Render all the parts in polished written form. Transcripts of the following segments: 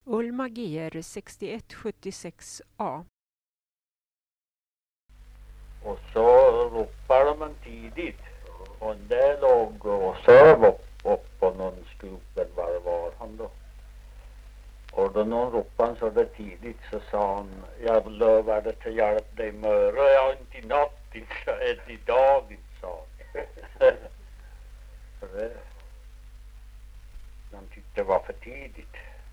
Ulma GR 6176A. Och så ropade de en tidigt. Och där låg och söv upp på någon skruv var han då. Och då någon ropade så där tidigt så sa han, jag lovade till hjälp dig möra, jag inte i natt, inte i dag, inte sa han. För det, han tyckte det var för tidigt.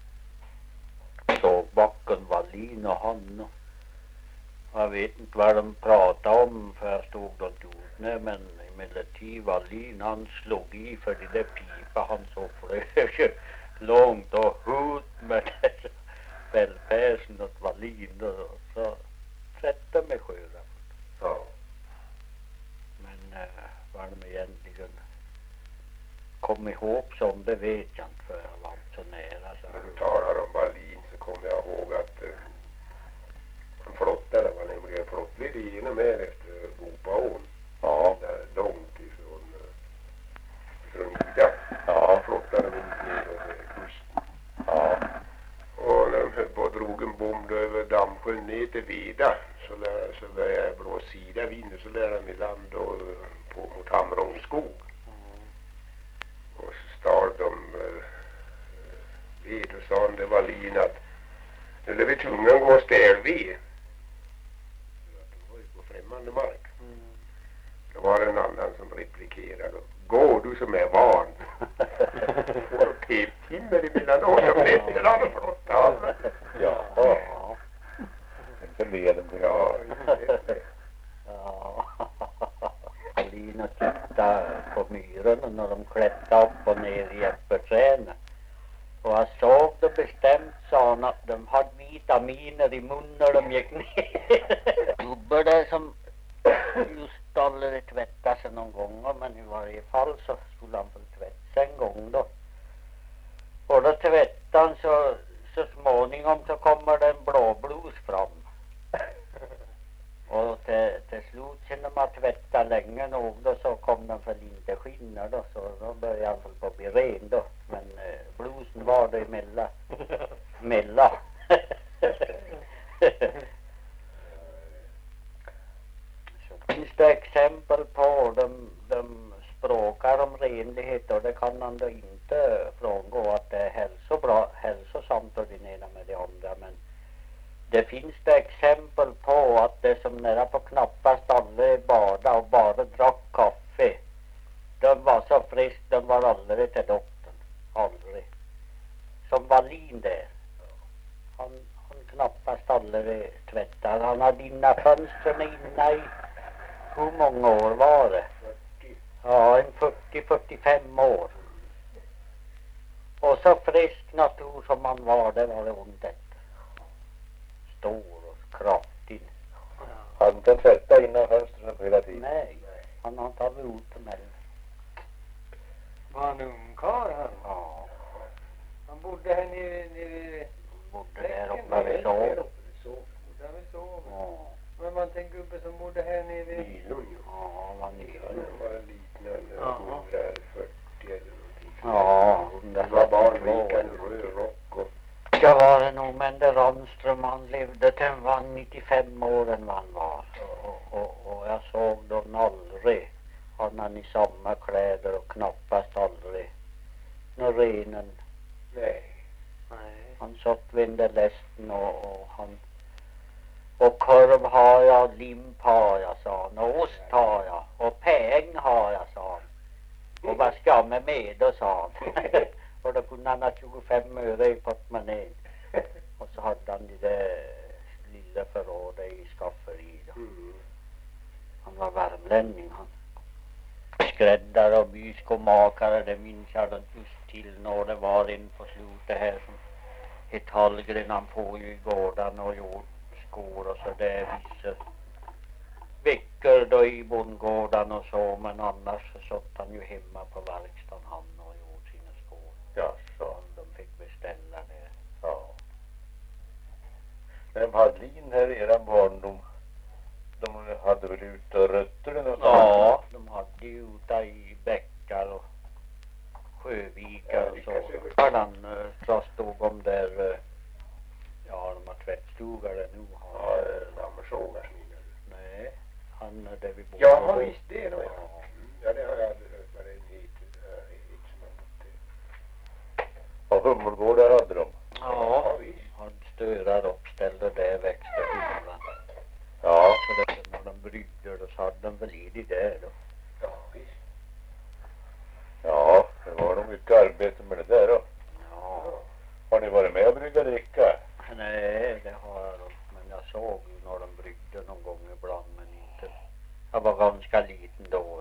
Sågbacken, Wallin och han och jag vet inte vad de pratade om för jag stod och dog, men emellertid Wallin han slog i för det där pipa han så flög långt och hut med Bellpersen och Wallin och så sätta mig sjöra. Ja. Men vad de egentligen kom ihåg som det vet jag inte för jag var så nära. Så. När du talar om Wallin så kommer jag ihåg att en flotta, det var nämligen flottlig linje med efter Bopaån. Ja. Där långt ifrån Ida. Ja. Flottade runt ner kusten. Ja. Och när de höll på och drog en bomb över Dammsjön ner till Vida så började jag blå sida vind och så lärde de i land och på mot Hamrångskog. Och så stal de vid och sa det var Wallin att nu är vi tvungna att gå stelvid. De var ju på främmande mark. Då var det en annan som replikerade. Gå du som är van. Och peptimmer emellan oss som det är alla flotta. Ja. Inte leden till ja. Ja. Wallin och tittade på myrorna när de klättrade upp och ner i äppelträden. Och jag såg det bestämt, sa han, att de hade vitaminer i munnen när de gick ner. Gubbar där som just aldrig tvättade sig någon gång, men i varje fall så skulle han väl tvätta sig en gång då. Och då tvättade han så småningom så kommer det en blåblus fram. Och till slut sen när man tvättade länge nog då så kom den för lite skinner då, så då började han väl på bli ren då. Men blusen var det emellan. Så finns det exempel på de språkar om renlighet och det kan man då inte frångå att det är hälsosamt och det ena med det andra, men det finns det exempel på att det som nära på knappast aldrig bada och bara drack kaffe. De var så frisk, de var aldrig till doktorn. Aldrig. Som Wallin där. Han knappast aldrig tvättade. Han hade inna fönstren inna i hur många år var det? Ja, en 40-45 år. Och så frisk natur som han var, det var det ont. Stor och kraftig. Han inte tvättat innan fönstren hela tiden? Nej, han har tagit ut dem heller. Var han ungkarl han? Ja, Han bodde här nere bodde där uppe vid sov. Där vi sov. Ja, Men man tänker uppe som bodde här nere. ja, vad ni Han var liten, Ja. 140 eller någonting. Ja, Det var barnviken, röd rock och... det var det nog, men det Ramström han levde till han var 95 år än vad han var. Och jag såg dem aldrig. Han i samma kläder och knappast aldrig någon renen. Nej. Han satt vid den där lästen och han... Och korv har jag, limp har jag, sa han. Och ost har jag. Och peng har jag, sa han. Och vad ska jag med då, sa han. Och då kunde han ha 25 öre i portmonnän. Och så hade han det där lilla förrådet i skafferiet. Han var värmlänning han. Skräddare och byskomakare, det minns jag just till när det var en på slutet här som ett Hallgren, han får ju i gården och gjort skor och så där vissa veckor då i bondgården och så, men annars så satt han ju hemma på verkstaden han och gjort sina skor. Ja, så. De fick beställa det. Ja. Men Wallin här i eran barndom, de hade väl ute rötter eller något? Ja, de hade ju ute i bäckar och sjövikar och så. Han stod om där hummelgårdar hade de. Ja, han störar upp, ställde där, växte humlan. Ja. Så det när de bryggde då så hade de väl i det där då. Ja, visst. Ja, det var nog mycket arbete med det där då. Ja. Har ni varit med och brygga dricka? Nej, det har jag nog. Men jag såg ju när de bryggde någon gång ibland, men inte. Jag var ganska liten då.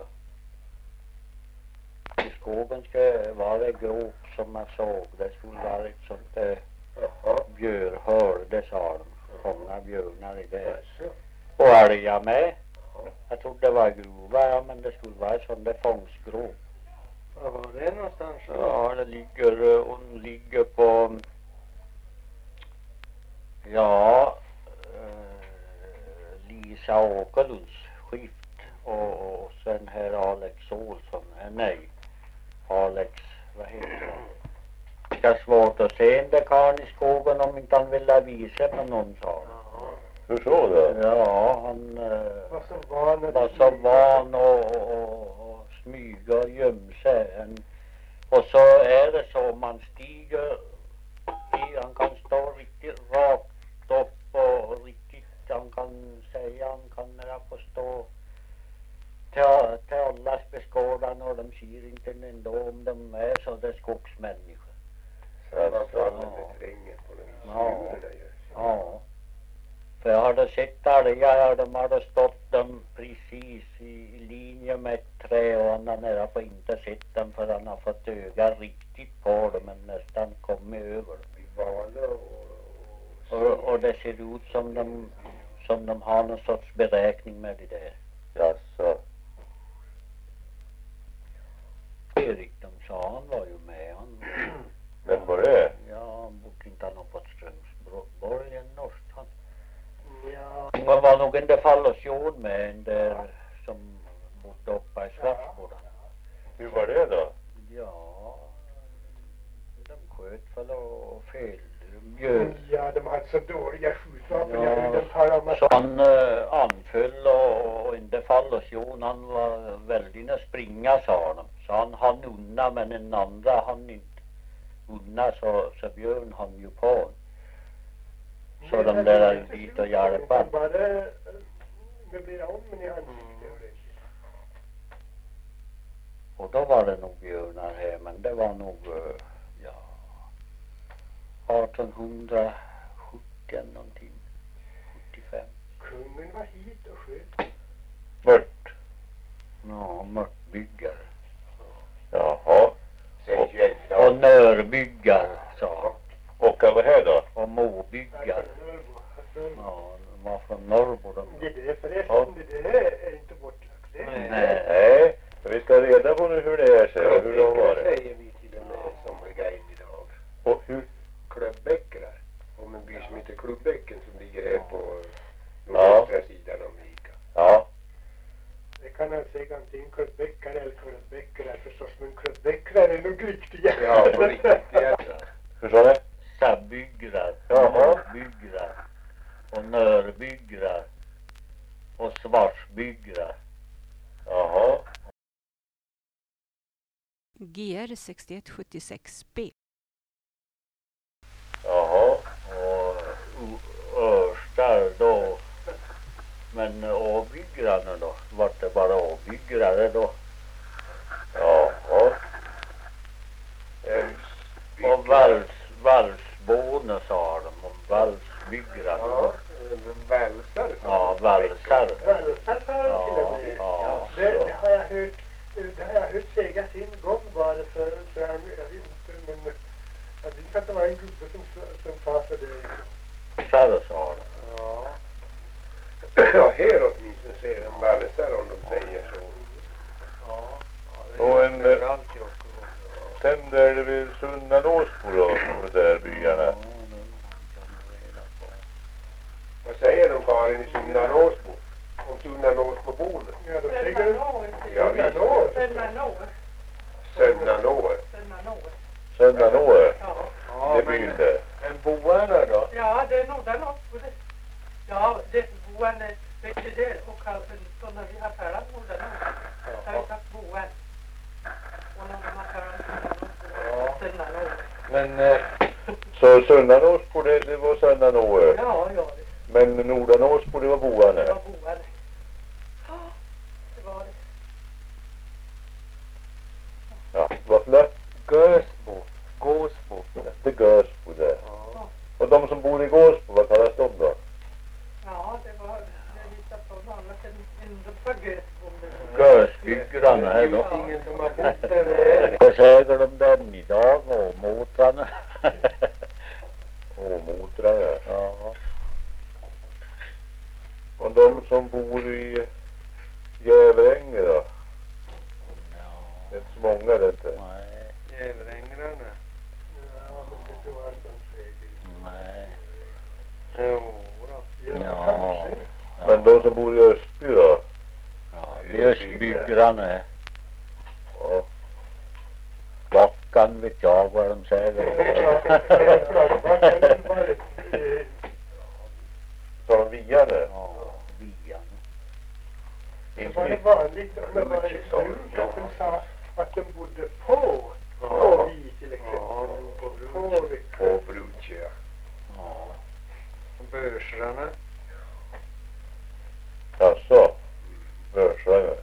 I skogen ska vara det grop som jag såg. Det skulle vara ett sånt där björhörd, det sa de. Många björnar i det. Och älgar med. Jag trodde det var gruva, ja, men det skulle vara en sån där fångstgrop. Var var det någonstans? Ja, det ligger, hon ligger på, ja, Lisa Åkerlunds skift och sen här Alex Olsson, nej, Alex, vad heter han? Det är svårt att se en dekan i skogen om inte han vill visa med någon, sa han. Hur så då? Ja, han Var så van att var så van och smyga och gömma sig. Och så är det så, man stiger i, han kan stå riktigt rakt upp och riktigt, han kan säga, han kan när få stå till allas beskådan och de ser inte ändå om de är så det är skogsmänniskor. Så man får använda trängen på den Ja. där gör. Ja. För jag hade sett älgar, de hade stått dem precis i linje med ett trä och han har nära på inte sett dem för han har fått öga riktigt på dem men nästan kommit över dem. Vi valar Och det ser ut som de har någon sorts beräkning med det där. Jaså. Erik, de sa han var ju med. Vem var det? Ja, han bodde inte han på Strömsborg, en norsk han. Ja. Det var nog en defallation med en där som bodde uppe i Svartsboda. Hur var det då? Ja, de sköt väl och fel. Bjöd. Ja, de hade så dåliga skjutvapen. Ja. Jag hörde dem tala om att Så han anföll och en defallation, han var väldigt att springa, sa de. Så han hann undan men en andra han inte undan så Björn han ju på. Så de där dit och hjälpa han. bara möblera om i ansiktet. Och då var det nog björnar här, men det var nog, ja, 1870 eller någonting, 75. Kungen var hit och sköt. Mört. Ja, mörtbyggare. Jaha. Sen 21 Och nörbyggare, sa Och vad var här då? och måbyggare. Ja, de var från Norrbo de. Det där förresten, det där är inte bortlagt. Det är Nej. Vi ska reda på nu hur det är sig. Hur de var det. säger vi till den där somliga in idag. Och hur? Klubbäckrar. Om en by som heter Klubbäcken som ligger här på Ja. nordöstra sidan om Vika. Ja. Det kan alltså antingen klubbäckare eller klubbäckare förstås, men klubbäckare är nog riktiga. Ja, på riktigt. Ja. Hur sa det? Sabyggrar, Jaha. mörbyggrar och nörbyggrar och svarsbyggrar. Jaha. GR 6176B. Jaha. Och örstar då. Men avbyggrarna då? Vart det bara avbyggrare då? Jaha. Och valsbåne sa de. Och valsbyggrarna Ja, då. valsar. Ja, valsar. Valsar har de till och med. Ja, Det har jag hört. Det har jag hört sägas en gång bara för jag vet inte, men jag vet att det var en gubbe som sa så det. valsar sa de. Ja. Ja, här åtminstone säger de valsar om de säger så. Ja. Och en... Sen där är det vid Sunnanåsbo då, de där byarna. Vad säger de Karin i Sunnanåsbo? Om Sunnanåsboborna? Ja, de säger Ja, visst. Sönnanår. Sunnanåe. Ja, Det är byn där. men boarna då? Ja, det är nog den också. Ja, det boen är mycket där och alltså så när vi har talat om den har vi sagt boen. Och när de har talat om den sen Men så Sunnanåsbo det var Sunnanå. Ja, det. Men Nordanåsbo det var Boarne. Det var Boarne. Ja, det var det. Ja, vad för Gösbo. Gåsbo. det är Gösbo där. Ja. Och de som bor i Gåsbo, vad kallas de då? Ja, det var lite på något annat än de var Gösbo. Gösbyggarna här då. Ingen som har bott där. Vad säger de den idag? Åmotrarna. Åmotrarna. Ja. Och de som bor i Gävänge då? Ja. Det är inte så många det inte. Nej. Gävlängrarna. Ja, men det tror jag inte de säger. Nej. Jo då. Ja. Men de som bor i Östby då? Ja, Gösbyggarna. Ja. Backan vet jag vad de säger. Så de Viane? Ja, Vian. Det var det vanligt om det var ett bruk att de sa att de bodde på vi till exempel. På Brutje, ja. Ja. Börsrarna. Alltså, Börsrarna.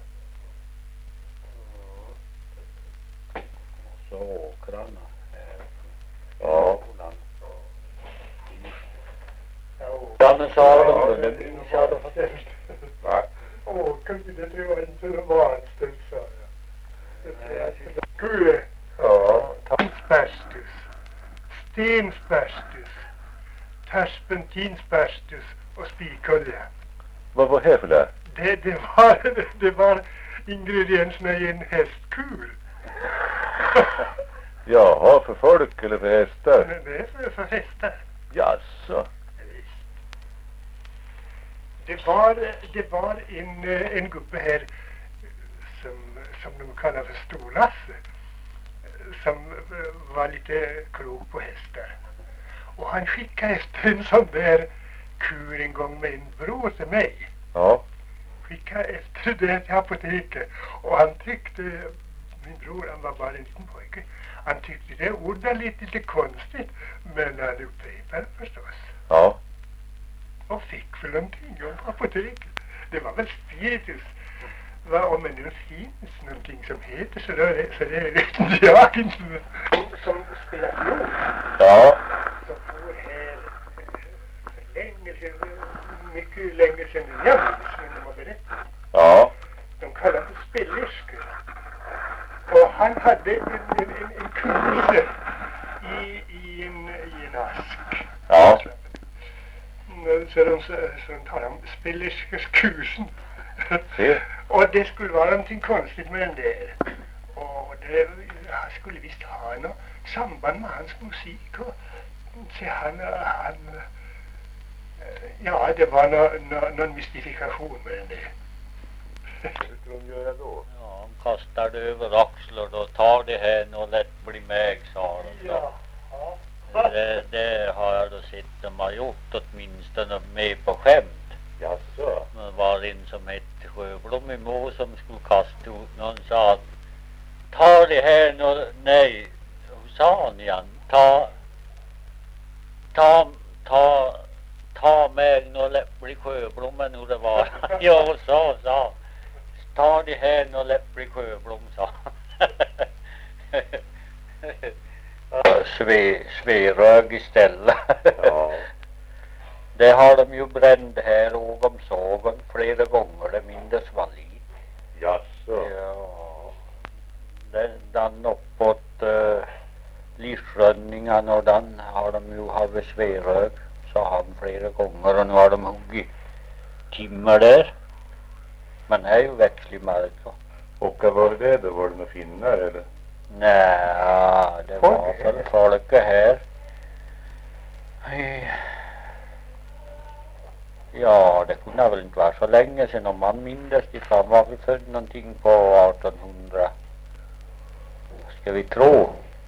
Så åkrarna. Ja. Ja, men sa de det minns jag då. Va? Det tror jag inte det var anställd, sa jag. Gud, Ja. Tinspärstus, Stenspärstus, Terpentinspärstus och spikolja. Vad var det för det? Det var ingredienserna i en hästkur. Jaha, för folk eller för hästar? Men det är för hästar. Jaså. Det var en gubbe här som de kallar för Storlasse, som var lite klok på hästar. Och han skickade efter en sån där kur en gång med en bror till mig. Ja. Skickade efter det till apoteket. Och han tyckte, min bror, han var bara en liten pojke, han tyckte det ordet lite konstigt, men han upprepade förstås. Ja. Och fick för någonting om apoteket. Det var väl spiritus. Om det nu finns någonting som heter så det vet inte jag inte. Som spelar flor. Ja. Som bor här för länge sedan, mycket länge sedan jag minns, men de har berättat. Ja. De kallar det spellerskor. Och han hade en kuse i en ask. Ja. Så de talar om spellerskors kusen. Se. Och det skulle vara någonting konstigt med den där. Och han skulle visst ha något samband med hans musik. Och så ja, det var någon mystifikation med den där. Hur ska de göra då? Ja, de kastar det över axlar då tar det här och lätt bli med, sa de. Ja. Det har jag då sett de har gjort åtminstone med på skämt. Jaså. Det var en som hette Sjöblom i Må som skulle kasta ut någon sa att ta det här nu, nej, hur sa han igen? Ta mig nu läpplig Sjöblommen hur det var. Ja, sa. Ta det här nu läpplig Sjöblom, sa Sverög istället. Ja. Det har de ju bränt här om sågen flera gånger, det mindes Wallin. Jaså. Ja. Den uppåt Lirsrönningen och den har de ju haft Sverög, sa han flera gånger, och nu har de huggit timmer där. Men det är ju växlig mark då. Och vad var det då? Var det några finnar eller? Nej, det var väl folket här. Ja, det kunde väl inte vara så länge sedan om man minns det. Han var väl född någonting på 1800. Ska vi tro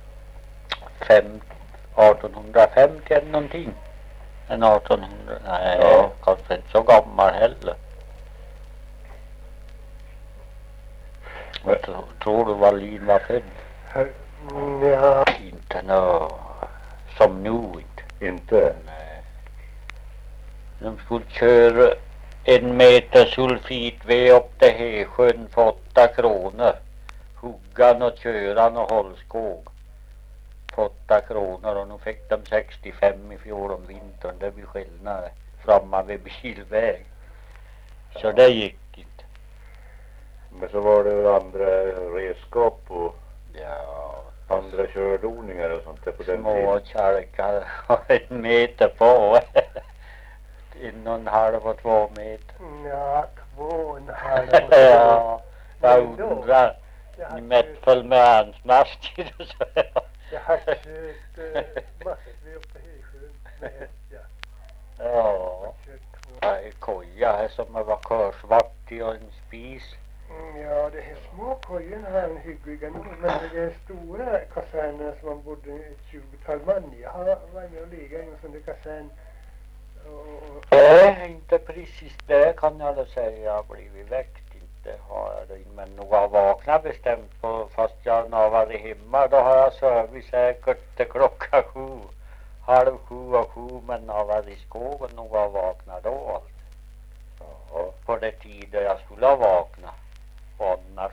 1850 eller någonting. En 1800, nej, Ja. kanske inte så gammal heller. Tror du Wallin var född? Ja. Inte nå. kör 1 meter sulfitved upp till Hesjön för 8 kronor. Huggan och köran och hållskog för 8 kronor, och nu fick de 65 i fjol om vintern. Det blir skillnad framme vid bilväg. Så det gick inte. Men så var det andra redskap och Ja, andra kördoningar och sånt där på den små tiden. kärkar 1 meter på. 1,5 och 2 meter. Ja, 2,5. Ja, jag Men då, undrar. jag har Ni mätt med ansmaskigt och så. Jag har kört massor upp till Hesjön med häst, ja. Ja, Kört 2. jag är koja här som var körsvart i och en spis. Ja, det här små kojorna var en hyggliga nog, men det är stora kaserner som man bodde ett 20-tal man i. Jag har varit med och legat i en sån där kasern. Och Nej, inte precis det kan jag väl säga. Jag har blivit väckt. Inte har jag det. Men nog har vaknat bestämt på, fast jag har varit hemma. Då har jag sovit säkert till klockan 7. 6:30 och 7. Men har varit i skogen nog har vaknat då. Ja. På det tider jag skulle ha vaknat. Och annars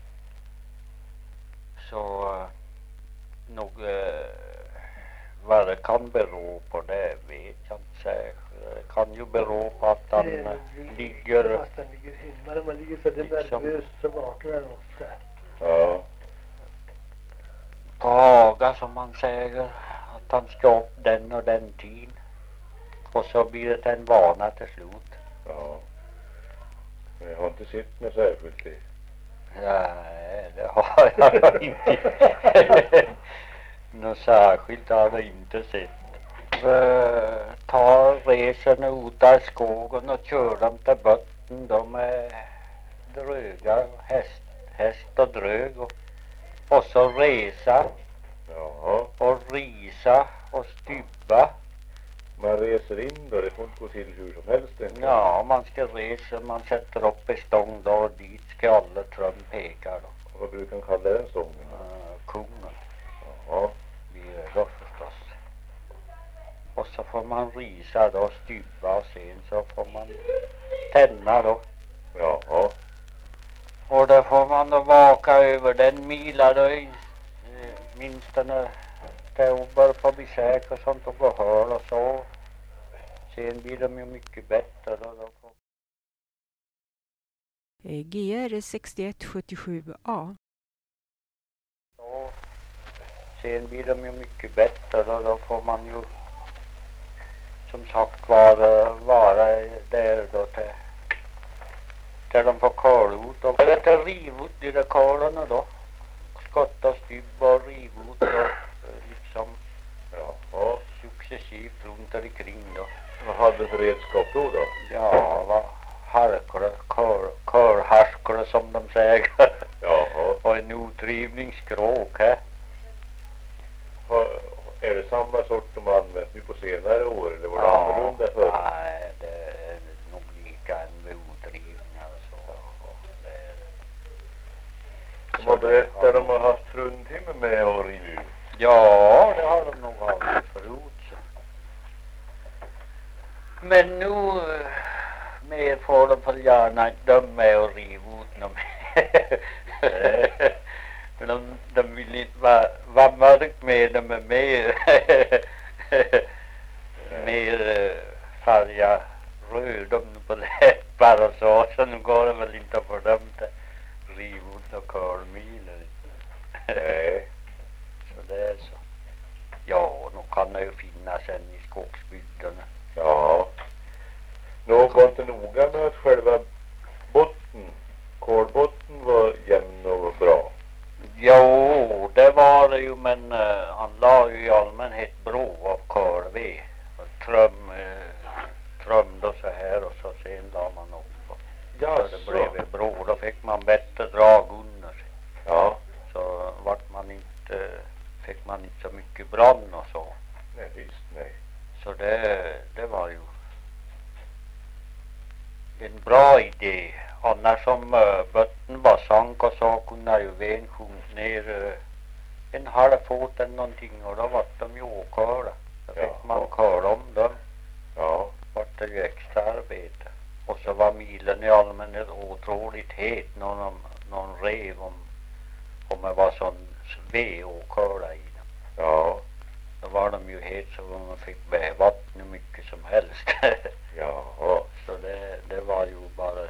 så nog vad det kan bero på det vet jag inte säkert. Det kan ju bero på att han ligger fast han ligger hemma. När man ligger så det liksom nervöst så vaknar han ofta. Ja. på aga som man säger. Att han ska upp den och den tiden. Och så blir det en vana till slut. Ja. Men jag har inte sett något särskilt det. Nej, det har jag inte. Något särskilt har jag inte sett. Tar resorna ut av skogen och kör dem till botten. De är dröga, häst och drög. Och så resa Ja. och risa och stybba. Man reser in då, det får inte gå till hur som helst. Inte. Ja, man ska resa, man sätter upp en stång då och dit ska alla tröm peka då. Vad brukar man kalla den stången? Kungen Ja. blir det då förstås. Och så får man risa då, stybba och sen så får man tända då. Ja. Och då får man då vaka över den milar då minst den oktober på besök och sånt och gå hör och så. Sen blir de ju mycket bättre då. GR 6177A. Så. Sen blir de ju mycket bättre då får man ju som sagt vara där då till de får kål ut och eller till riv ut de där kålarna då. Skotta, stybba och riv ut och liksom successivt runt omkring då. Vad hade för redskap då? Ja, vad harkare, körharskare som de säger. Ja. Och en utrivningskråk här. Är det samma sort som används nu på senare år eller var det annorlunda förr? Nej, det är nog lika en med utrivningar och så. De har berättat att de har haft fruntimmer med och riva ut. Ja, det har de nog haft förut. Så. Men nu mer får de väl gärna inte med och riva ut något mer. De vill inte vara mörk med dem är mer färga röd på läppar och så nu går det väl inte för dem till riva ut och körmiler. Nej. Så det är så. Ja, nu kan det ju finnas en i skogsbygderna. Ja. Någon var inte noga med att själva kolbotten var jämn och bra. Jo, det var det ju, men han la ju i allmänhet bro av korved. Trömde så här och så sen la man upp. Ja, så det blev en bro, då fick man bättre drag under sig. Ja. Så fick man inte så mycket brann och så. Nej, visst, nej. Så det var ju en bra idé. Annars som botten var sank och så kunde ju ven sjunka ner en halv fot eller någonting och då var de ju åköra. Då fick man köra om dem. Ja. Vart det ju extra arbete. så var milen i allmänhet otroligt het när någon rev om det var sån ved och köra i dem. Ja. Då var de ju het så man fick vatten hur mycket som helst. Jaha. Så det var ju bara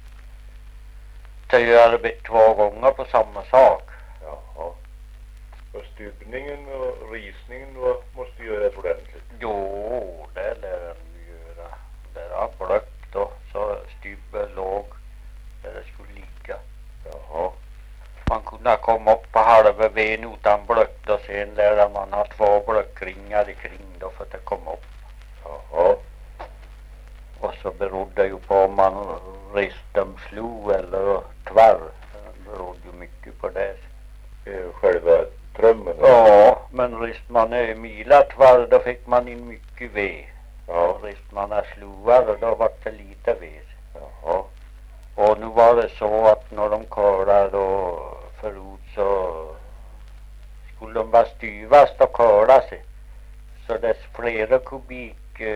att göra arbete 2 gånger på samma sak. Jaha. Och stuvningen och risningen då måste göras ordentligt. Jo, det lär de ju göra. Där har blökt och så stubben låg där det skulle ligga. Jaha. Man kunde komma upp på halva ben utan blökt och sen lärde man ha 2 blöckringar kring då för att det kom upp. Jaha. Och så berodde det ju på om man reste om slog eller tvärr. Det berodde ju mycket på det. Själva trömmen. Ja, men rest man är mila tvärr då fick man in mycket ved. Ja. Rest man är slovar och då var det lite ved. Jaha. Och nu var det så att när de körde och förut så skulle de vara styvast och köra sig. Så dess flera kubik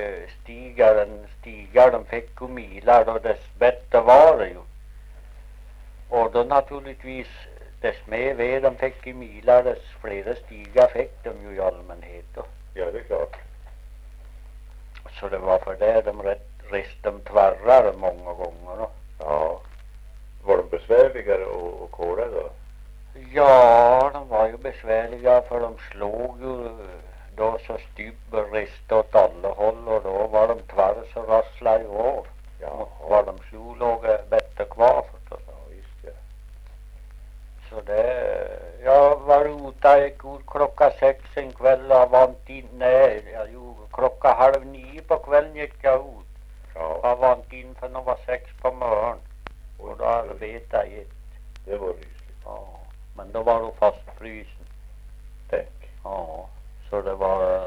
stigar de fick och milar och dess bättre var det ju. Och då naturligtvis dess mer ved de fick i milar dess flera stigar fick de ju i allmänhet då. Ja, det är klart. Så det var för det de reste de tvärrar många gånger då. Ja. Var de besvärligare att köra då? Ja, de var ju besvärliga för de slog ju då så stubben reste åt alla håll och då var de tvärr så rasslade ju av. Ja. Var de slog låg bättre kvar förstås. Ja, visst ja. Så det, jag var ute, jag gick ut klockan 6 en kväll och var inte inne, klockan 8:30 på kvällen gick jag ut. Ja. Jag var inte in för någon var 6 på morgonen. Och då arbetade jag. Det var rysligt. Ja, men då var det fastfrysen. Tänk. Ja, så det var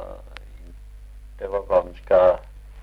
ganska,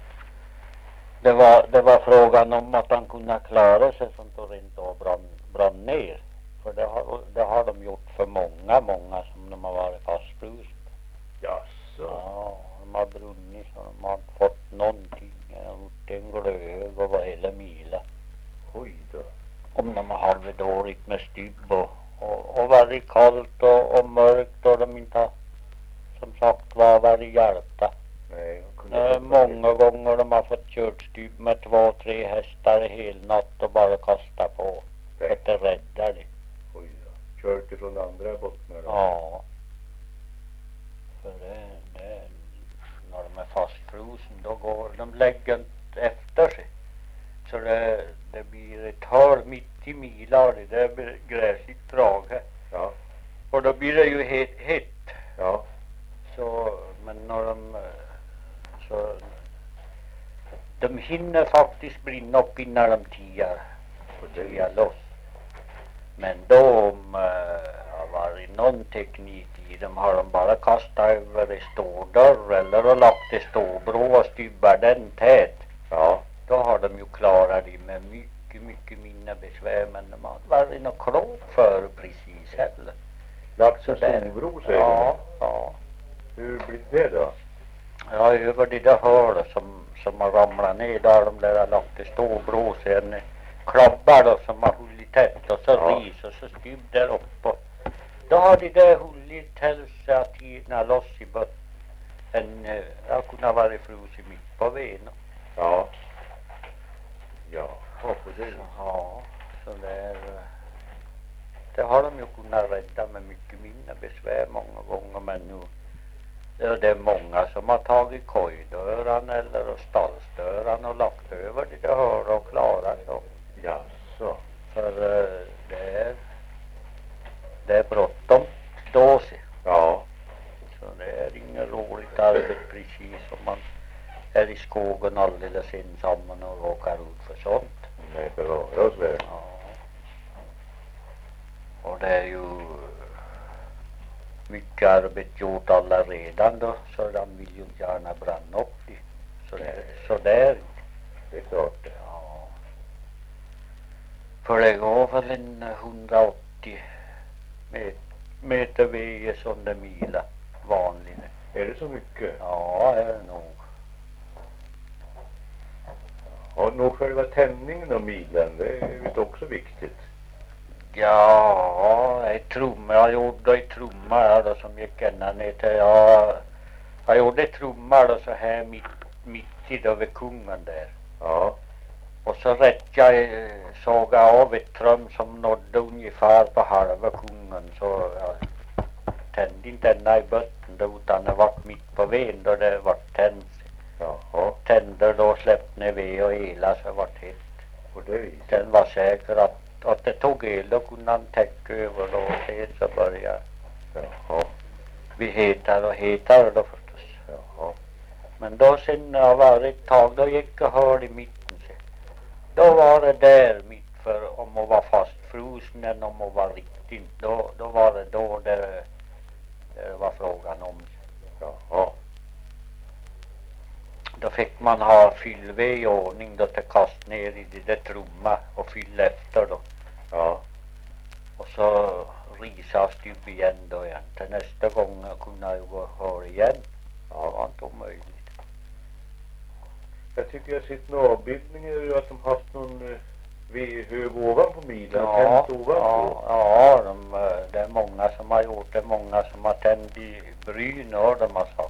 det var frågan om att han kunde klara sig som då inte brann ner. För det har de gjort för många som de har varit fastfrusen. Jaså. Ja, de har brunnit så de har inte fått någonting. De har gjort en glöd och var hela mila. Oj då. Om de har haft dåligt med stubb och varit kallt och mörkt och de inte har, som sagt var varit hjälpta. Nej, kunde Många gånger de har fått kört stubb med 2-3 hästar hel natt och bara kasta på. För att det räddar det. Oj då. Kört ifrån andra bottnar då? Ja. För det när de är fastfrusen då går de lägger inte efter sig. Så det blir ett hörn mitt i milar, det blir gräsligt drag. Ja. Och då blir det ju hett. Ja. Så, men när de hinner faktiskt brinna upp innan de tiar loss. Men då om har varit någon teknik i dem har de bara kastat över en stådörr eller lagt en ståbrå och stybbar den tät. Ja. Då har de ju klarat det med mycket mindre besvär, men de har varit något klok för precis heller. Lagt Så en där. ståbro säger Ja, du? ja. Hur blir det då? Ja, över det där hörnet som har ramlat ner där de där har lagt en ståbrå sen klabbar då som har hullit tätt och så ris och så stybb där uppe. Då har de där hullit hälsa tiderna loss i botten. Jag kunde ha varit frusit mitt på venen. Ja. Ja. Och det. Ja, så det har de ju kunnat rädda med mycket mindre besvär många gånger, men nu det är många som har tagit kojdörran eller stallstöran och lagt över det hör och klarar så. Ja, så. För det är bråttom då sig. Ja. Så det är inget roligt arbete precis om man är i skogen alldeles ensam och råkar ut för sånt. Nej, bevara oss väl. Ja. Och det är ju mycket arbete gjort alla redan då, så de vill ju gärna bränna upp det. Så där. Det är klart. Ja. För det går väl en 180 meter väg som det mila vanligt. Är det så mycket? Ja, är det nog. Ja, Nå själva tändningen av milen, det är ju också viktigt. Ja, jag gjorde ett trummor då som gick ända ner till, jag gjorde ett trummor då så här mitt i över kungen där. Ja. Och så rätt jag såg av ett trum som nådde ungefär på halva kungen, så jag tände inte ända i botten då, utan det var mitt på ven då det var tänd. Jaha. Tänder då släppte ner ved och hela så var det hett. På det viset. Den var säker att det tog el, då kunde han täcka över och sen så började vi hetare och hetare då förstås. Jaha. Men då sen när jag var ett tag, då gick jag hörd i mitten. Då var det där mitt för om att vara fastfrusen än om att vara riktigt. Då var det då det var frågan om. Jaha. Då fick man ha fyllved i ordning då till kast ner i det där trumma och fylla efter då. Ja. Och så risas det igen då igen. Till nästa gång kunde jag ju gå hör igen. Ja, det var inte omöjligt. Jag tycker jag sett några avbildningar ju att de haft någon vedhög ovanpå milen. Ja, tänt ovanpå. ja, det är många som har gjort det. Många som har tänt i bryn och de har sagt.